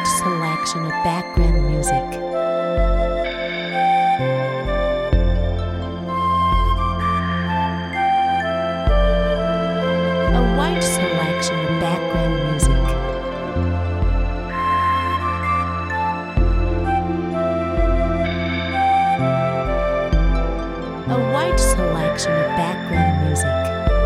wide selection of background music. A wide selection of background music. A wide selection of background music.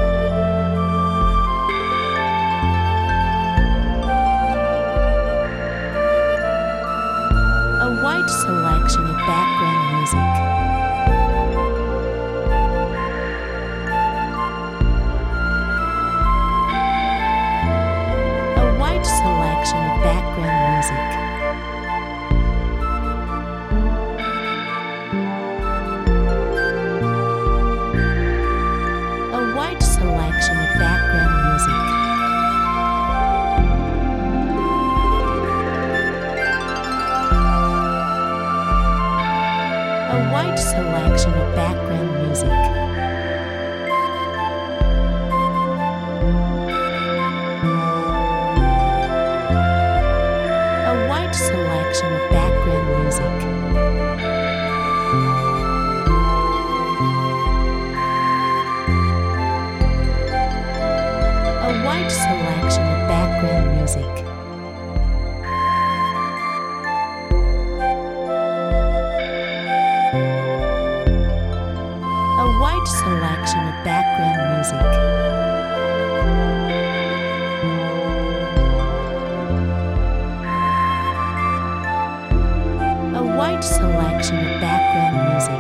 A wide selection of background music. A wide selection of background music. A wide selection of background music. A wide selection of background music. A wide selection of background music. A wide selection of background music. A wide selection of background music. A wide selection of background music.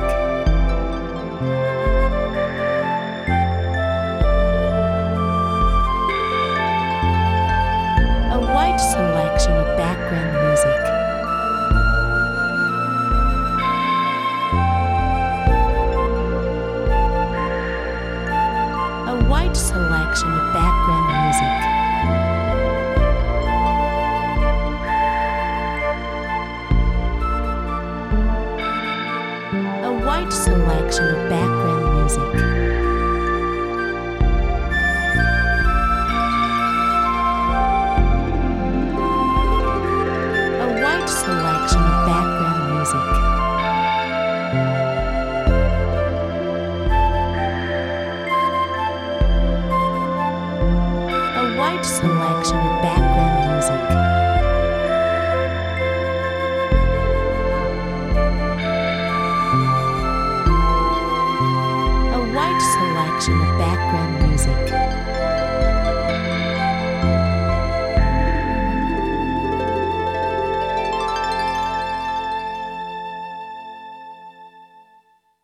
A wide selection of background music.